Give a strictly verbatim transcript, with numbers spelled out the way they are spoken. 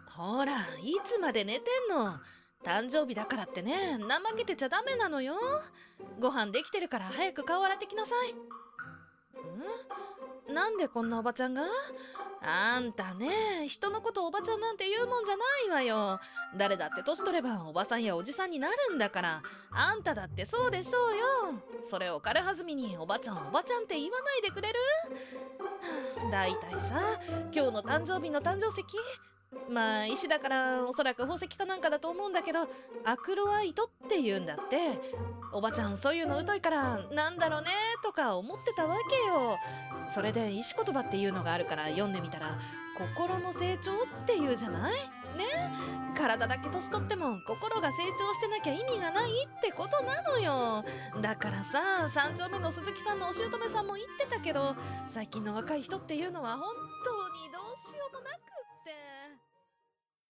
ほら、いつまで寝てんの。誕生日だからってね、怠けてちゃダメなのよ。ご飯できてるから早く顔洗ってきなさい。ん？なんでこんなおばちゃんが？あんたね、人のことおばちゃんなんて言うもんじゃないわよ。誰だって年取ればおばさんやおじさんになるんだから。あんただってそうでしょうよ。それを軽はずみにおばちゃんおばちゃんって言わないでくれる？だいたいさ、今日の誕生日の誕生石、まあ石だからおそらく宝石かなんかだと思うんだけど、アクロアイトって言うんだって。おばちゃんそういうの疎いからなんだろうねとか思ってたわけよ。それで石言葉っていうのがあるから読んでみたら、心の成長っていうじゃないね。体だけ年取っても心が成長してなきゃ意味がないってことなのよ。だからさ、三丁目の鈴木さんのお姑さんも言ってたけど、最近の若い人っていうのは本当にどうしようもなく